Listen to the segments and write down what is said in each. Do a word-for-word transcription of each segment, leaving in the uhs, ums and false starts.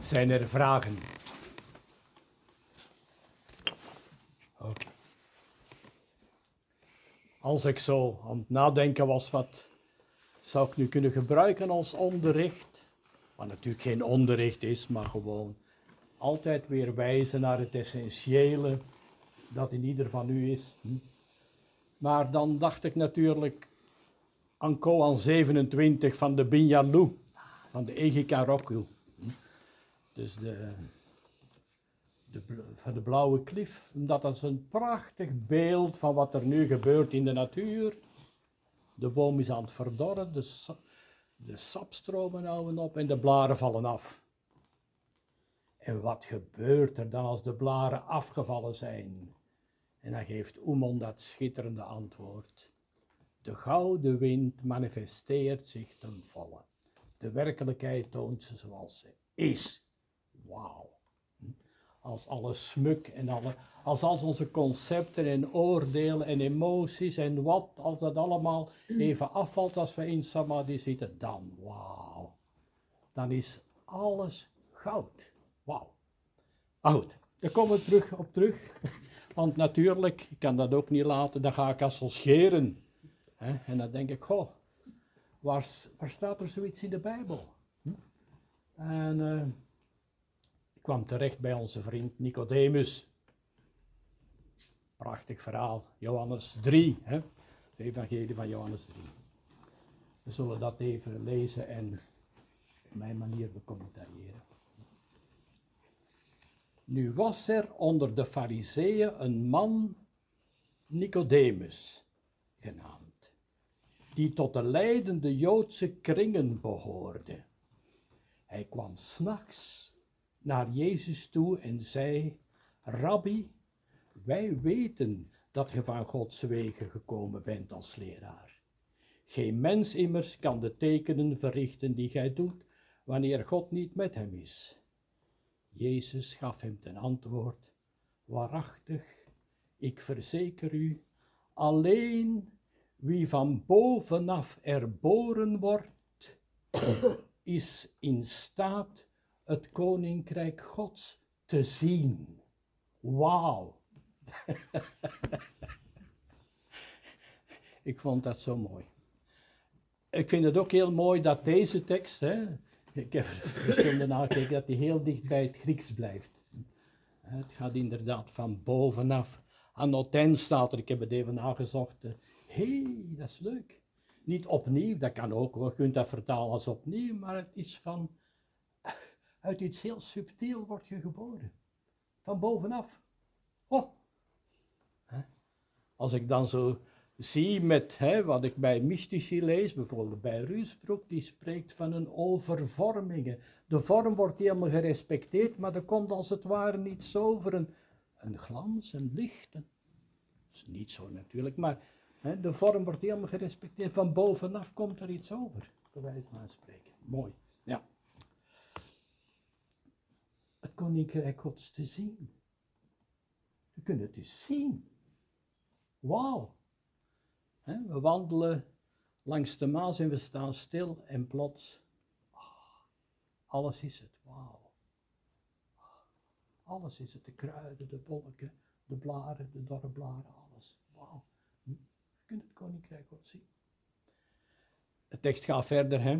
Zijn er vragen? Oké. Als ik zo aan het nadenken was, wat zou ik nu kunnen gebruiken als onderricht? Wat natuurlijk geen onderricht is, maar gewoon altijd weer wijzen naar het essentiële dat in ieder van u is. Hm? Maar dan dacht ik natuurlijk aan Koan zevenentwintig van de Binyalou, van de Egikaroku. Hm? Dus de, de, van de blauwe klif, omdat dat is een prachtig beeld van wat er nu gebeurt in de natuur. De boom is aan het verdorren, de, sa- de sapstromen houden op en de blaren vallen af. En wat gebeurt er dan als de blaren afgevallen zijn? En dan geeft Oemon dat schitterende antwoord. De gouden wind manifesteert zich ten volle. De werkelijkheid toont ze zoals ze is. Wauw. Als alle smuk en alle, als al onze concepten en oordelen en emoties en wat, als dat allemaal even afvalt als we in Samadhi zitten, dan wauw. Dan is alles goud. Wauw. Maar goed, daar komen we terug op terug. Want natuurlijk, ik kan dat ook niet laten, dan ga ik associëren. Hè? En dan denk ik, goh, waar, waar staat er zoiets in de Bijbel? Hm? En uh, ik kwam terecht bij onze vriend Nicodemus. Prachtig verhaal, Johannes drie, hè? De evangelie van Johannes drie. We zullen dat even lezen en op mijn manier becommentariëren. Nu was er onder de Farizeeën een man, Nicodemus genaamd, die tot de leidende Joodse kringen behoorde. Hij kwam 's nachts naar Jezus toe en zei: Rabbi, wij weten dat je van Gods wegen gekomen bent als leraar. Geen mens immers kan de tekenen verrichten die gij doet, wanneer God niet met hem is. Jezus gaf hem ten antwoord: waarachtig, ik verzeker u, alleen wie van bovenaf erboren wordt, is in staat het koninkrijk Gods te zien. Wauw. Ik vond dat zo mooi. Ik vind het ook heel mooi dat deze tekst, hè, ik heb er verschillende nagekeken, dat die heel dicht bij het Grieks blijft. Het gaat inderdaad van bovenaf. Anoten staat er, ik heb het even nagezocht. Hé, hey, dat is leuk. Niet opnieuw, dat kan ook, je kunt dat vertalen als opnieuw, maar het is van, uit iets heel subtiel word je geboren. Van bovenaf. Oh. Als ik dan zo zie met hè, wat ik bij mystici lees, bijvoorbeeld bij Ruusbroek, die spreekt van een overvormingen. De vorm wordt helemaal gerespecteerd, maar er komt als het ware niets over, een, een glans, een licht. Een, dat is niet zo natuurlijk, maar hè, de vorm wordt helemaal gerespecteerd. Van bovenaf komt er iets over, bij wijze van spreken. Mooi, ja. Het koninkrijk Gods te zien. We kunnen het dus zien. Wauw. He, we wandelen langs de Maas en we staan stil en plots, oh, alles is het, wauw. Alles is het, de kruiden, de wolken, de blaren, de dorre blaren, alles, wauw. Hm? Je kunt het koninkrijk Gods zien. De tekst gaat verder, hè.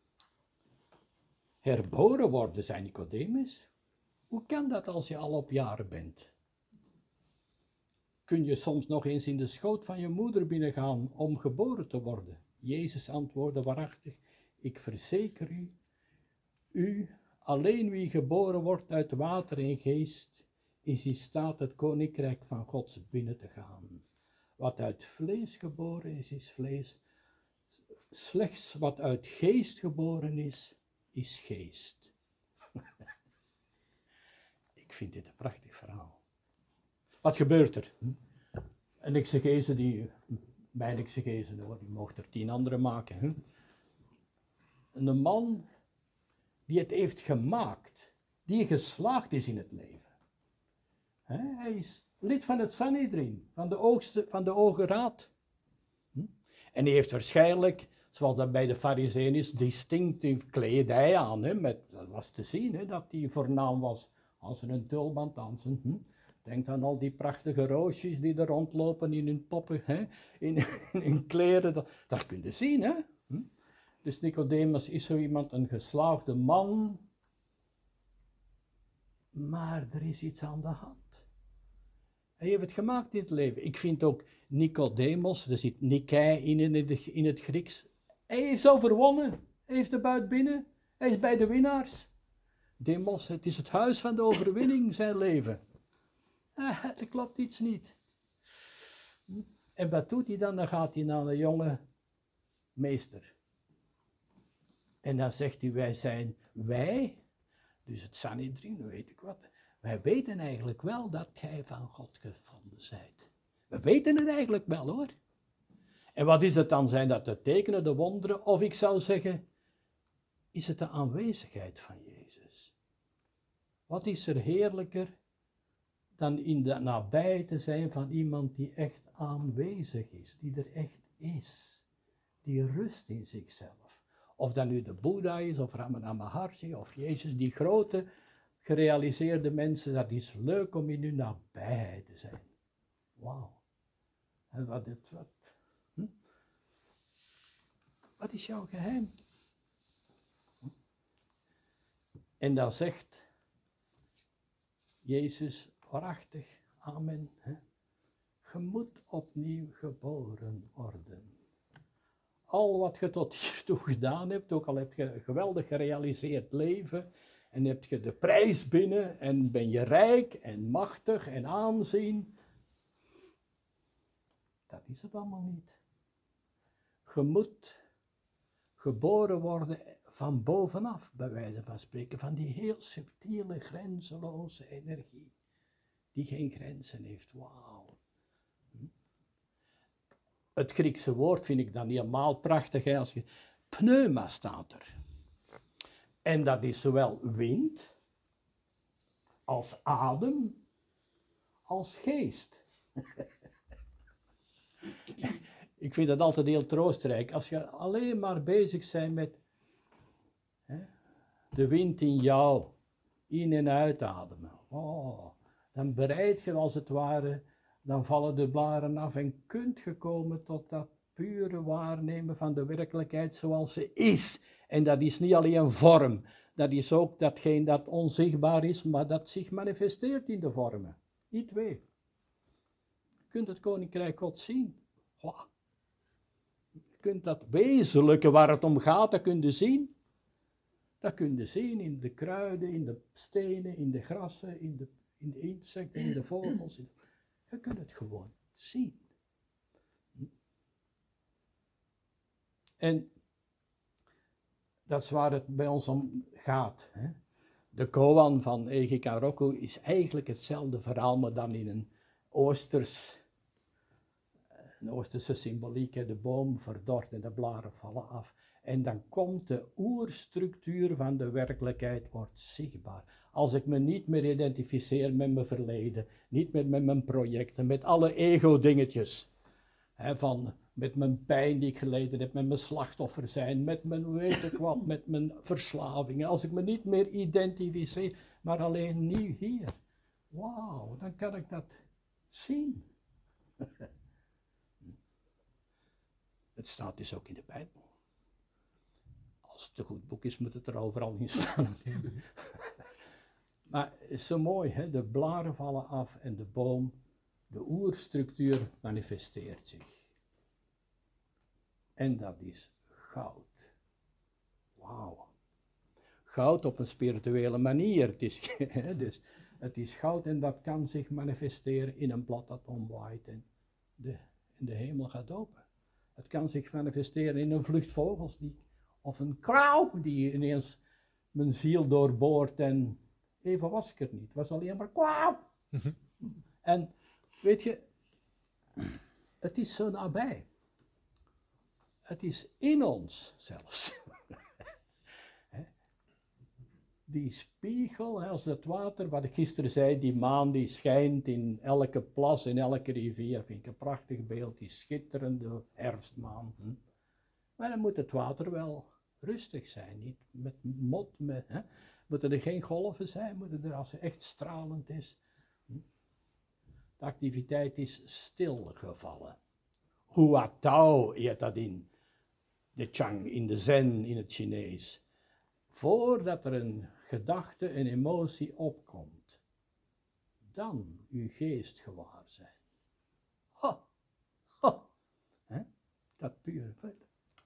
Herboren worden, zei Nicodemus. Hoe kan dat als je al op jaren bent? Kun je soms nog eens in de schoot van je moeder binnengaan om geboren te worden? Jezus antwoordde waarachtig, ik verzeker u, u, alleen wie geboren wordt uit water en geest, is in staat het koninkrijk van God binnen te gaan. Wat uit vlees geboren is, is vlees. Slechts wat uit geest geboren is, is geest. Ik vind dit een prachtig verhaal. Wat gebeurt er? Een exegese, die, mijn exegese hoor, die mocht er tien andere maken. Hè? Een man die het heeft gemaakt, die geslaagd is in het leven. Hè? Hij is lid van het Sanhedrin, van de, oogste, van de Hoge Raad. Hm? En hij heeft waarschijnlijk zoals dat bij de Farizeeën is, distinctief kledij aan. Hè, met, dat was te zien, hè, dat hij voornaam was. Als ze een tulband dansen. Hm? Denk aan al die prachtige roosjes die er rondlopen in hun poppen, hè, in, in hun kleren. Dat, dat kun je zien, hè. Hm? Dus Nicodemus is zo iemand, een geslaagde man. Maar er is iets aan de hand. Hij heeft het gemaakt in het leven. Ik vind ook Nicodemus, er zit Nikai in in het, in het Grieks. Hij heeft overwonnen. Hij heeft de buit binnen. Hij is bij de winnaars. Demos, het is het huis van de overwinning, zijn leven. Ah, er klopt iets niet. En wat doet hij dan? Dan gaat hij naar een jonge meester. En dan zegt hij, wij zijn, wij, dus het Sanhedrin, weet ik wat, wij weten eigenlijk wel dat gij van God gevonden zijt. We weten het eigenlijk wel, hoor. En wat is het dan? Zijn dat de tekenen, de wonderen? Of ik zou zeggen, is het de aanwezigheid van Jezus? Wat is er heerlijker dan in de nabij te zijn van iemand die echt aanwezig is, die er echt is, die rust in zichzelf. Of dat nu de Boeddha is, of Ramana Maharshi, of Jezus, die grote, gerealiseerde mensen, dat is leuk om in hun nabijheid te zijn. Wauw. En wat, het, wat, hm? wat is jouw geheim? Hm? En dan zegt Jezus, waarachtig, amen, hè? Je moet opnieuw geboren worden. Al wat je tot hiertoe gedaan hebt, ook al heb je een geweldig gerealiseerd leven, en heb je de prijs binnen, en ben je rijk en machtig en aanzien, dat is het allemaal niet. Je moet geboren worden van bovenaf, bij wijze van spreken, van die heel subtiele, grenzeloze energie, die geen grenzen heeft. Wauw. Het Griekse woord vind ik dan helemaal prachtig, hè, als je, pneuma staat er. En dat is zowel wind, als adem, als geest. Ik vind dat altijd heel troostrijk. Als je alleen maar bezig bent met hè, de wind in jou, in- en uitademen. Oh, dan bereid je als het ware, dan vallen de blaren af en kunt je komen tot dat pure waarnemen van de werkelijkheid zoals ze is. En dat is niet alleen een vorm, dat is ook datgene dat onzichtbaar is, maar dat zich manifesteert in de vormen. Die twee. Je kunt het Koninkrijk God zien. Wow. Je kunt dat wezenlijke waar het om gaat, dat kun je zien. Dat kun je zien in de kruiden, in de stenen, in de grassen, in de, in de insecten, in de vogels. Je kunt het gewoon zien. En dat is waar het bij ons om gaat. Hè. De koan van Ege Karoku is eigenlijk hetzelfde verhaal, maar dan in een oosters, een oosterse symboliek. Hè. De boom verdort en de blaren vallen af. En dan komt de oerstructuur van de werkelijkheid wordt zichtbaar. Als ik me niet meer identificeer met mijn verleden, niet meer met mijn projecten, met alle ego-dingetjes, hè, van, met mijn pijn die ik geleden heb, met mijn slachtoffer zijn, met mijn weet ik wat, met mijn verslavingen. Als ik me niet meer identificeer, maar alleen nu hier, wauw, dan kan ik dat zien. Het staat dus ook in de Bijbel. Als het een goed boek is, moet het er overal in staan. Maar het is zo mooi, hè? De blaren vallen af en de boom, de oerstructuur manifesteert zich. En dat is goud. Wauw. Goud op een spirituele manier. Het is, dus, het is goud en dat kan zich manifesteren in een blad dat omwaait en de, en de hemel gaat open. Het kan zich manifesteren in een vlucht vogels die, of een krauw die ineens mijn ziel doorboort en even was ik het niet. Het was alleen maar kwauw. Mm-hmm. En weet je, het is zo nabij. Het is in ons zelfs. Die spiegel, als het water, wat ik gisteren zei, die maan die schijnt in elke plas, in elke rivier, vind ik een prachtig beeld, die schitterende herfstmaan. Hm? Maar dan moet het water wel rustig zijn, niet met mot, met, hè? Moeten er geen golven zijn, moeten er als het echt stralend is. De activiteit is stilgevallen. Hua Tao heet dat in de Chang, in de Zen, in het Chinees. Voordat er een gedachte, een emotie opkomt, dan uw geest gewaar zijn. Ha, ha, hè? Dat puur feit.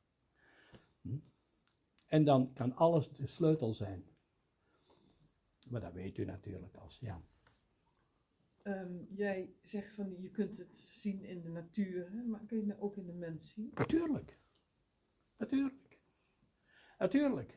Hm? En dan kan alles de sleutel zijn. Maar dat weet u natuurlijk als, ja. Um, jij zegt van je kunt het zien in de natuur, hè? Maar kun je het ook in de mens zien? Natuurlijk. Natuurlijk. Natuurlijk.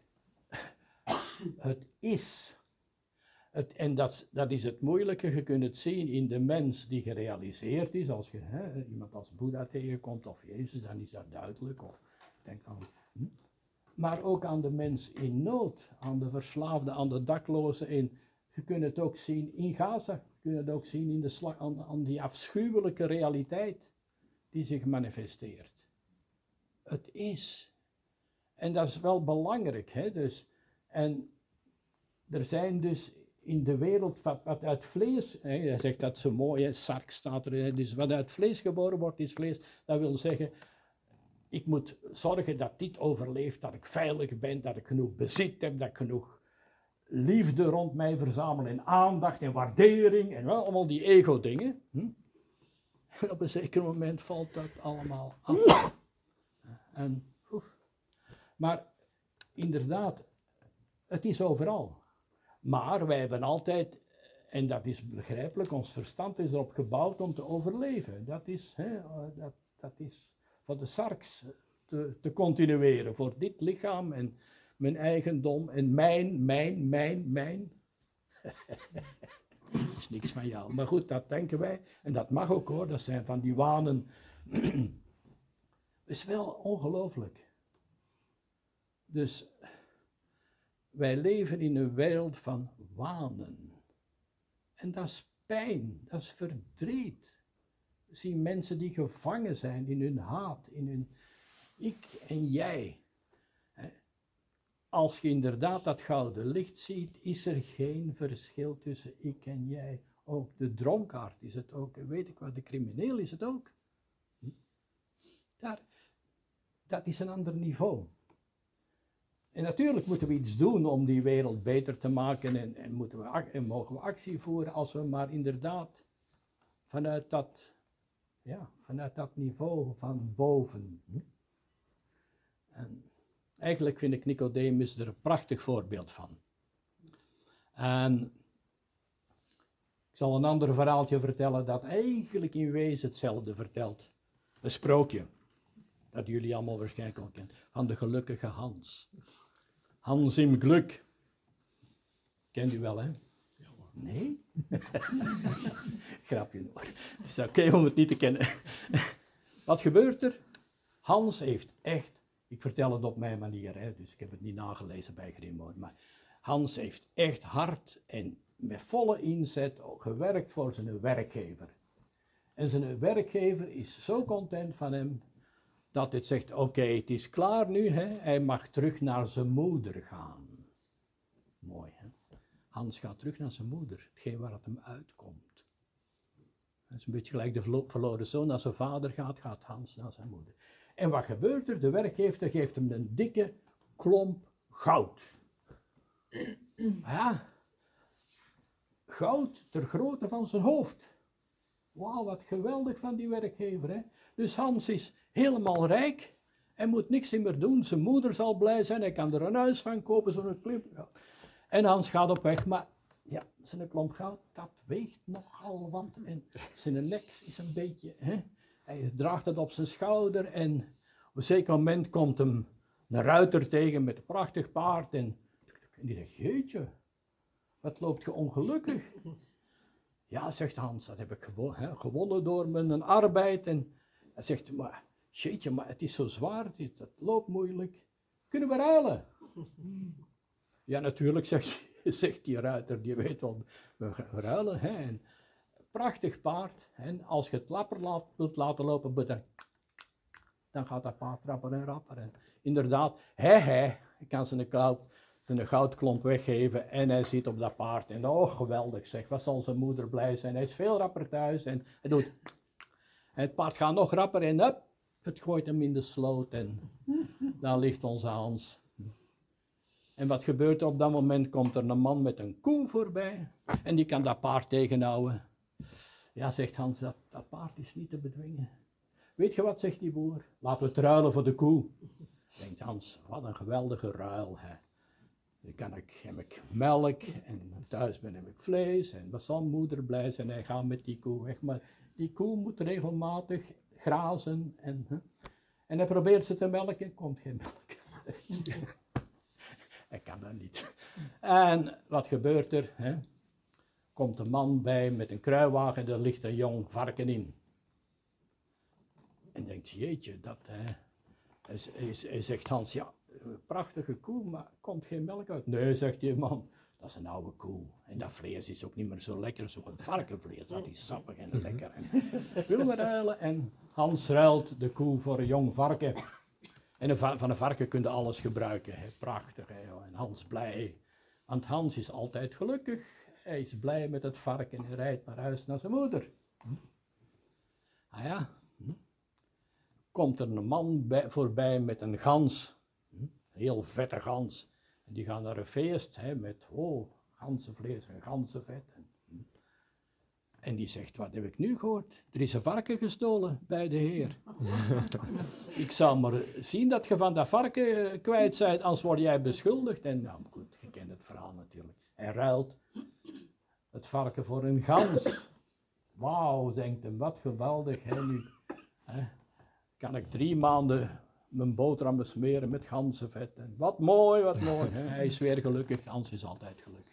Het is. Het, en dat, dat is het moeilijke. Je kunt het zien in de mens die gerealiseerd is. Als je hè, iemand als Boeddha tegenkomt of Jezus, dan is dat duidelijk. Of, denk aan, hm? Maar ook aan de mens in nood, aan de verslaafde, aan de dakloze. In, je kunt het ook zien in Gaza. Je kunt het ook zien in de slag, aan, aan die afschuwelijke realiteit die zich manifesteert. Het is. En dat is wel belangrijk. Hè? Dus, en er zijn dus in de wereld wat, wat uit vlees, hè, hij zegt dat zo mooi, hè, sark staat er, dus wat uit vlees geboren wordt is vlees. Dat wil zeggen, ik moet zorgen dat dit overleeft, dat ik veilig ben, dat ik genoeg bezit heb, dat ik genoeg liefde rond mij verzamel en aandacht en waardering en wel allemaal die ego-dingen. Hm? En op een zeker moment valt dat allemaal af. En, oef. Maar inderdaad, het is overal. Maar wij hebben altijd, en dat is begrijpelijk, ons verstand is erop gebouwd om te overleven. Dat is, hè, dat, dat is voor de sarks te, te continueren, voor dit lichaam en mijn eigendom en mijn, mijn, mijn, mijn. Dat is niks van jou. Maar goed, dat denken wij. En dat mag ook hoor, dat zijn van die wanen. Het is wel ongelooflijk. Dus wij leven in een wereld van wanen. En dat is pijn, dat is verdriet. We zien mensen die gevangen zijn in hun haat, in hun ik en jij. Als je inderdaad dat gouden licht ziet, is er geen verschil tussen ik en jij. Ook de dronkaard is het ook, weet ik wat, de crimineel is het ook. Daar, dat is een ander niveau. En natuurlijk moeten we iets doen om die wereld beter te maken en, en, moeten we, en mogen we actie voeren als we maar inderdaad vanuit dat, ja, vanuit dat niveau van boven. En eigenlijk vind ik Nicodemus er een prachtig voorbeeld van. En ik zal een ander verhaaltje vertellen dat eigenlijk in wezen hetzelfde vertelt. Een sprookje, dat jullie allemaal waarschijnlijk al kennen, van de gelukkige Hans. Hans im Glück. Kent u wel, hè? Nee? Grapje hoor. Het is oké om het niet te kennen. Wat gebeurt er? Hans heeft echt, ik vertel het op mijn manier, hè, dus ik heb het niet nagelezen bij Grimoire, maar Hans heeft echt hard en met volle inzet gewerkt voor zijn werkgever. En zijn werkgever is zo content van hem, dat het zegt, oké, okay, het is klaar nu, hè? Hij mag terug naar zijn moeder gaan. Mooi, hè? Hans gaat terug naar zijn moeder, hetgeen waar het hem uitkomt. Dat is een beetje gelijk de verloren zoon naar zijn vader gaat, gaat Hans naar zijn moeder. En wat gebeurt er? De werkgever geeft hem een dikke klomp goud. Ja, goud ter grootte van zijn hoofd. Wauw, wat geweldig van die werkgever, hè? Dus Hans is helemaal rijk en moet niks meer doen. Zijn moeder zal blij zijn, hij kan er een huis van kopen, zo'n klomp. Ja. En Hans gaat op weg, maar ja, zijn klomp goud, dat weegt nogal wat. En zijn nek is een beetje, hè? Hij draagt het op zijn schouder en op een zeker moment komt hem een ruiter tegen met een prachtig paard. En, en die zegt, jeetje, wat loopt je ongelukkig? Ja, zegt Hans, dat heb ik gewo- hè, gewonnen door mijn arbeid. En hij zegt, maar jeetje, maar het is zo zwaar, het, is, het loopt moeilijk. Kunnen we ruilen? Ja, natuurlijk, zegt, zegt die ruiter, die weet wel, we gaan ruilen. Hè, en prachtig paard. En als je het lapper laat, wilt laten lopen, moet dan dan gaat dat paard rapper en rapper. En inderdaad, hij, hij kan zijn goud, zijn goudklomp weggeven en hij zit op dat paard. En oh, geweldig zeg, wat zal zijn moeder blij zijn. Hij is veel rapper thuis en hij doet... En het paard gaat nog rapper en hup, het gooit hem in de sloot en daar ligt onze Hans. En wat gebeurt er op dat moment? Komt er een man met een koe voorbij en die kan dat paard tegenhouden. Ja, zegt Hans, dat, dat paard is niet te bedwingen. Weet je wat, zegt die boer? Laten we het ruilen voor de koe. Denkt Hans, wat een geweldige ruil. Hè. Dan kan ik, heb ik melk en thuis ben heb ik vlees en wat zal moeder blij zijn. Hij gaat met die koe weg, maar die koe moet regelmatig grazen. En, hè. En hij probeert ze te melken, komt geen melk. Hij kan dat niet. En wat gebeurt er? Hè? Komt een man bij met een kruiwagen, daar ligt een jong varken in. En denkt, jeetje, dat... Hè. Hij, hij, hij zegt Hans, ja, prachtige koe, maar komt geen melk uit? Nee, zegt die man, dat is een oude koe. En dat vlees is ook niet meer zo lekker, zo'n varkenvlees, dat is sappig en lekker. Willen we ruilen? En Hans ruilt de koe voor een jong varken. En een va- van een varken kun je alles gebruiken, hè. Prachtig. Hè. En Hans blij, want Hans is altijd gelukkig. Hij is blij met het varken en rijdt naar huis naar zijn moeder. Ah ja, komt er een man bij, voorbij met een gans, een heel vette gans. En die gaan naar een feest hè, met oh, ganzenvlees en ganzenvet. En, en die zegt, wat heb ik nu gehoord? Er is een varken gestolen bij de heer. Ik zou maar zien dat je van dat varken kwijt bent, anders word jij beschuldigd. En nou goed, je kent het verhaal natuurlijk. Hij ruilt het varken voor een gans. Wauw, denkt hem, wat geweldig. Hè, nu hè, kan ik drie maanden mijn boterhammen smeren met ganzenvet. En wat mooi, wat mooi. Hè. Hij is weer gelukkig, Hans is altijd gelukkig.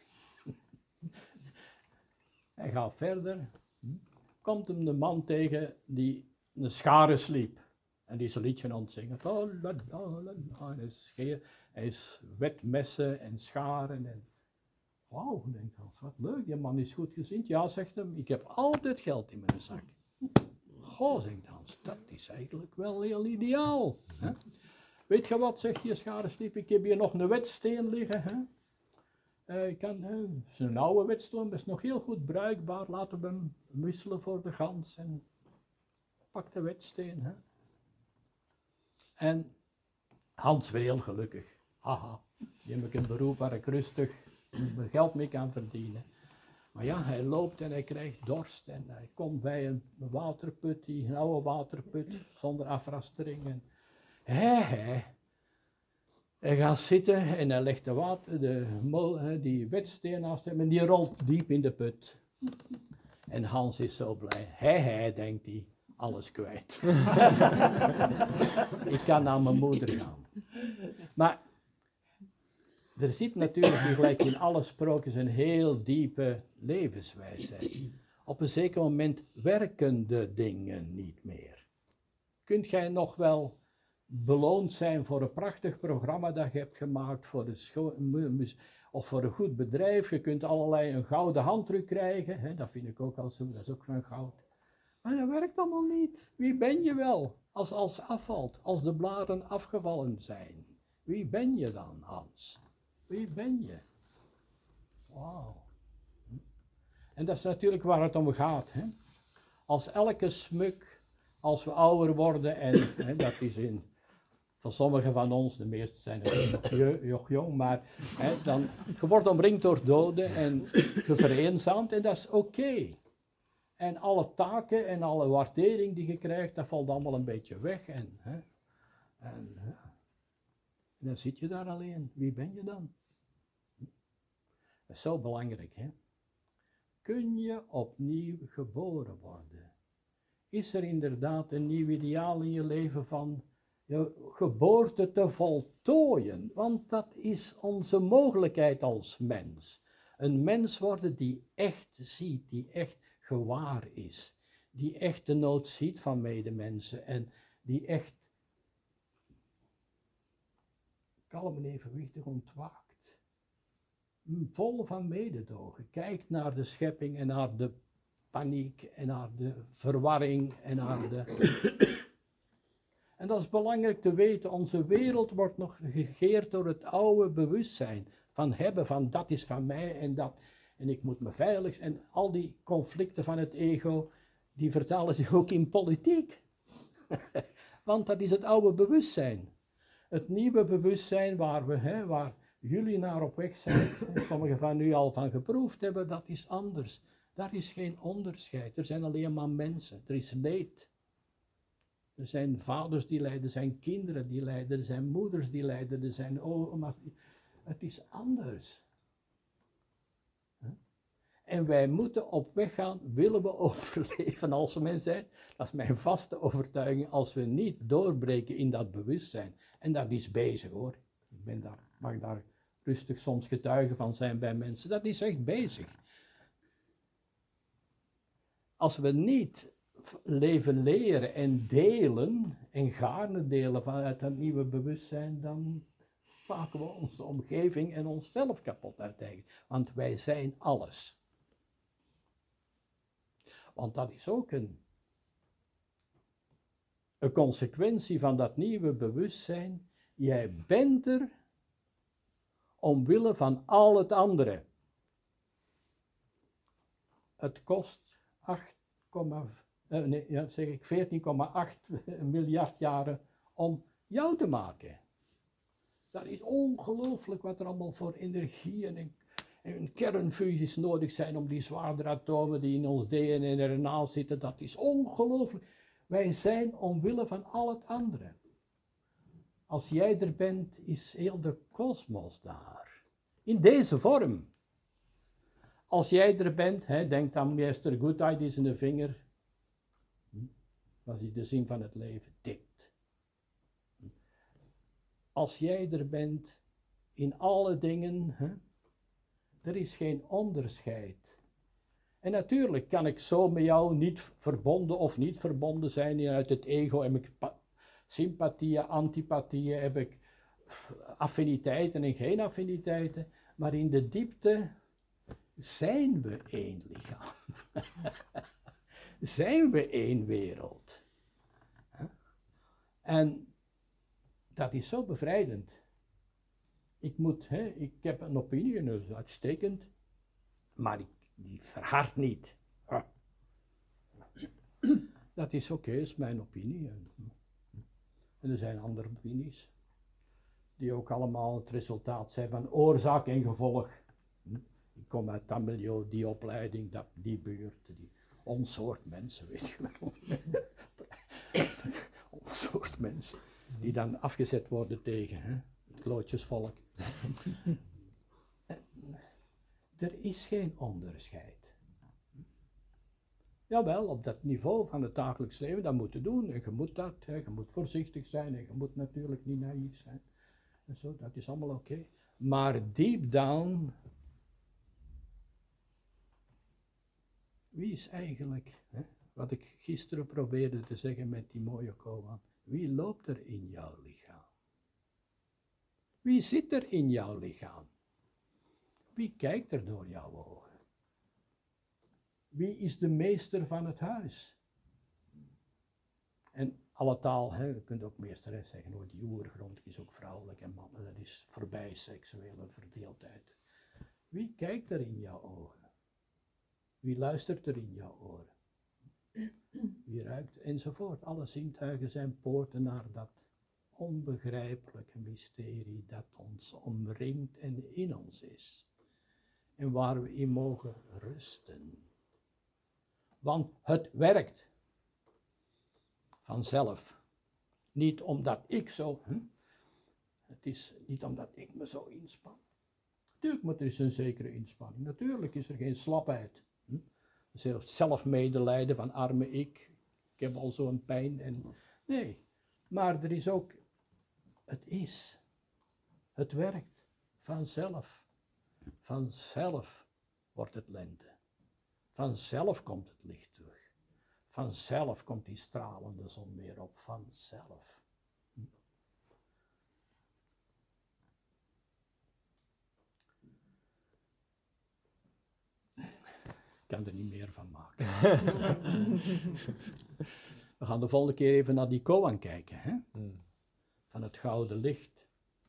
Hij gaat verder. Komt hem de man tegen die een schare sliep. En die is een liedje aan het zingen. Hij is, scheer, hij is wetmessen en scharen. En wauw, denkt Hans, wat leuk, die man is goed gezind. Ja, zegt hem, ik heb altijd geld in mijn zak. Goh, zegt Hans, dat is eigenlijk wel heel ideaal. Hè? Weet je wat, zegt die scharesliep, ik heb hier nog een wetsteen liggen. Hè? Uh, ik kan, uh, het is een oude wetsteen, dat is nog heel goed bruikbaar. Laten we hem wisselen voor de gans en pak de wetsteen. Hè? En Hans weer heel gelukkig. Haha, die heb ik een beroep waar ik rustig mijn geld mee kan verdienen. Maar ja, hij loopt en hij krijgt dorst en hij komt bij een waterput, die, een oude waterput, zonder afrastering. En hij, hij, hij gaat zitten en hij legt de water, de, die wetsteen naast hem en die rolt diep in de put. En Hans is zo blij. Hij, hij, denkt hij, alles kwijt. Ik kan naar mijn moeder gaan. Maar er zit natuurlijk gelijk in alle sprookjes een heel diepe levenswijsheid. Op een zeker moment werken de dingen niet meer. Kunt jij nog wel beloond zijn voor een prachtig programma dat je hebt gemaakt voor een scho- of voor een goed bedrijf. Je kunt allerlei een gouden handdruk krijgen, hè, dat vind ik ook al zo, dat is ook van goud. Maar dat werkt allemaal niet. Wie ben je wel als alles afvalt, als de bladeren afgevallen zijn? Wie ben je dan, Hans? Wie ben je? Wauw. En dat is natuurlijk waar het om gaat. Hè? Als elke smuk, als we ouder worden, en hè, dat is in, van sommigen van ons, de meeste zijn nog je, jong, maar hè, dan, je wordt omringd door doden en je vereenzaamt en dat is oké. Okay. En alle taken en alle waardering die je krijgt, dat valt allemaal een beetje weg. En, hè, en, en dan zit je daar alleen. Wie ben je dan? Dat is zo belangrijk, hè? Kun je opnieuw geboren worden? Is er inderdaad een nieuw ideaal in je leven van je geboorte te voltooien? Want dat is onze mogelijkheid als mens. Een mens worden die echt ziet, die echt gewaar is. Die echt de nood ziet van medemensen en die echt kalm en evenwichtig ontwaakt. Vol van mededogen. Kijkt naar de schepping en naar de paniek en naar de verwarring en naar de... En dat is belangrijk te weten. Onze wereld wordt nog geregeerd door het oude bewustzijn. Van hebben, van dat is van mij en dat. En ik moet me veilig. En al die conflicten van het ego, die vertalen zich ook in politiek. Want dat is het oude bewustzijn. Het nieuwe bewustzijn waar, we, hè, waar jullie naar op weg zijn, en sommigen van u al van geproefd hebben, dat is anders. Daar is geen onderscheid. Er zijn alleen maar mensen. Er is leed. Er zijn vaders die lijden, er zijn kinderen die lijden, er zijn moeders die lijden, er zijn oma's. Het is anders. En wij moeten op weg gaan, willen we overleven als mens zijn. Dat is mijn vaste overtuiging, als we niet doorbreken in dat bewustzijn. En dat is bezig hoor. Ik ben daar, mag daar rustig soms getuige van zijn bij mensen. Dat is echt bezig. Als we niet leven leren en delen, en gaarne delen vanuit dat nieuwe bewustzijn, dan maken we onze omgeving en onszelf kapot uiteindelijk. Want wij zijn alles. Want dat is ook een, een consequentie van dat nieuwe bewustzijn. Jij bent er omwille van al het andere. Het kost acht, uh, nee, ja, zeg ik veertien komma acht miljard jaren om jou te maken. Dat is ongelooflijk wat er allemaal voor energieën en, en kernfusies nodig zijn om die zwaardere atomen die in ons D N A en R N A zitten. Dat is ongelooflijk. Wij zijn omwille van al het andere. Als jij er bent, is heel de kosmos daar. In deze vorm. Als jij er bent, hè, denk aan meester Goodhart die zijn vinger, als hij de zin van het leven tikt. Als jij er bent, in alle dingen, hè, er is geen onderscheid. En natuurlijk kan ik zo met jou niet verbonden of niet verbonden zijn. En uit het ego heb ik sympathieën, antipathieën, heb ik affiniteiten en geen affiniteiten. Maar in de diepte zijn we één lichaam. Zijn we één wereld. En dat is zo bevrijdend. Ik moet, hè, ik heb een opinie en dat is uitstekend, maar ik, die verhardt niet. Dat is oké, okay, is mijn opinie. En er zijn andere opinies, die ook allemaal het resultaat zijn van oorzaak en gevolg. Ik kom uit dat milieu, die opleiding, dat, die buurt, die, ons soort mensen, weet je wel. Ons soort mensen, die dan afgezet worden tegen hè, het klootjesvolk. Er is geen onderscheid. Jawel, op dat niveau van het dagelijks leven, dat moet je doen. En je moet dat, hè, je moet voorzichtig zijn en je moet natuurlijk niet naïef zijn. En zo, dat is allemaal oké. Okay. Maar deep down, wie is eigenlijk, hè, wat ik gisteren probeerde te zeggen met die mooie koan, wie loopt er in jouw lichaam? Wie zit er in jouw lichaam? Wie kijkt er door jouw ogen? Wie is de meester van het huis? En alle taal, hè, je kunt ook meesteres zeggen, hoor, die oergrond is ook vrouwelijk en mannen, dat is voorbij seksuele verdeeldheid. Wie kijkt er in jouw ogen? Wie luistert er in jouw oren? Wie ruikt enzovoort. Alle zintuigen zijn poorten naar dat onbegrijpelijke mysterie dat ons omringt en in ons is. En waar we in mogen rusten. Want het werkt vanzelf. Niet omdat ik zo, hm? Het is niet omdat ik me zo inspan. Natuurlijk moet er eens een zekere inspanning. Natuurlijk is er geen slapheid. Hm? Zelfmedelijden van arme ik. Ik heb al zo'n pijn. En... Nee, maar er is ook, het is. Het werkt vanzelf. Vanzelf wordt het lente. Vanzelf komt het licht terug. Vanzelf komt die stralende zon weer op. Vanzelf. Ik kan er niet meer van maken. We gaan de volgende keer even naar die koan kijken, hè? Mm. Van het gouden licht.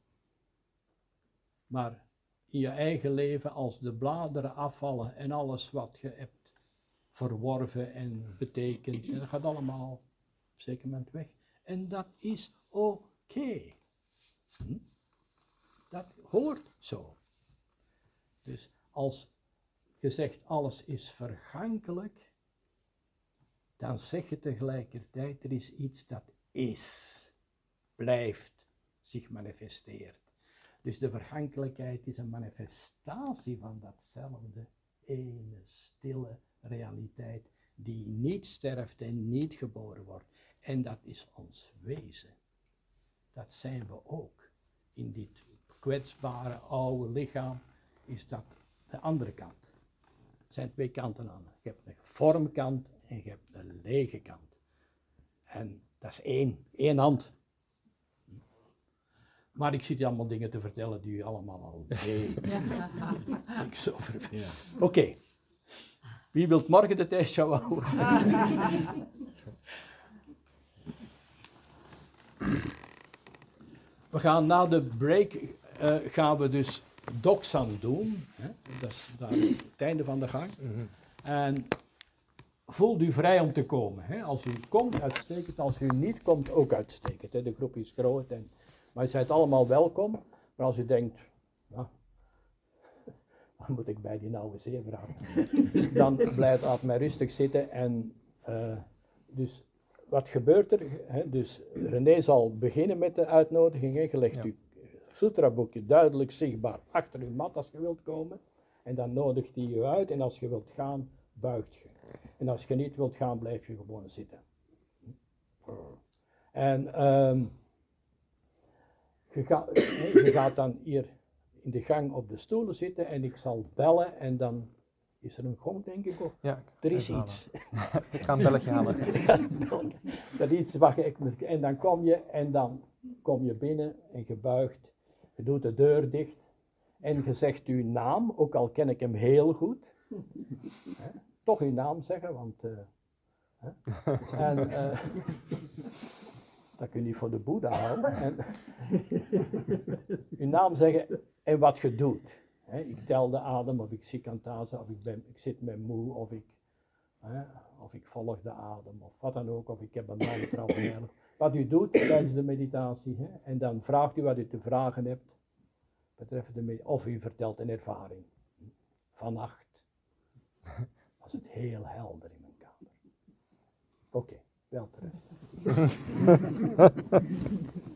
Maar in je eigen leven, als de bladeren afvallen en alles wat je hebt verworven en betekend, en dat gaat allemaal op een zeker moment weg. En dat is oké. Hm? Dat hoort zo. Dus als je zegt alles is vergankelijk, dan zeg je tegelijkertijd er is iets dat is, blijft, zich manifesteert. Dus de vergankelijkheid is een manifestatie van datzelfde ene stille realiteit die niet sterft en niet geboren wordt. En dat is ons wezen. Dat zijn we ook. In dit kwetsbare oude lichaam is dat de andere kant. Er zijn twee kanten aan. Je hebt een vormkant en je hebt een lege kant. En dat is één, één hand. Maar ik zit je allemaal dingen te vertellen die u allemaal al weten. Vind ik zo vervelend. Oké. Okay. Wie wil morgen de thuisshow houden? We gaan na de break uh, gaan we dus doxan doen. Hè? Dat is daar het einde van de gang. Mm-hmm. En voelt u vrij om te komen. Hè? Als u komt, uitstekend. Als u niet komt, ook uitstekend. Hè? De groep is groot. En, maar u zijt allemaal welkom. Maar als u denkt, nou, wat moet ik bij die nauwe zee vragen? Dan blijf laat mij rustig zitten. En uh, dus wat gebeurt er? Hè? Dus René zal beginnen met de uitnodiging. Hè? Je legt ja. uw sutra-boekje duidelijk zichtbaar achter uw mat als je wilt komen. En dan nodigt hij je uit. En als je wilt gaan, buigt je. En als je niet wilt gaan, blijf je gewoon zitten. En um, je, ga, je gaat dan hier in de gang op de stoelen zitten en ik zal bellen en dan is er een gong, denk ik, of ja, er is iets. Ik ga een belletje halen. Dat is iets wat je, en dan kom je en dan kom je binnen en je buigt, je doet de deur dicht en je zegt uw naam, ook al ken ik hem heel goed. Hè? Toch uw naam zeggen, want uh, hè? En, uh, dat kun je niet voor de Boeddha houden. En, uw naam zeggen en wat je doet. Hè? Ik tel de adem, of ik zie kantaza, of ik, ben, ik zit met moe, of ik, hè? Of ik volg de adem, of wat dan ook, of ik heb een mantra of een wat u doet tijdens de meditatie. Hè? En dan vraagt u wat u te vragen hebt, betreffende de of u vertelt een ervaring. Vannacht was het heel helder in mijn kamer. Oké, okay, wel terecht.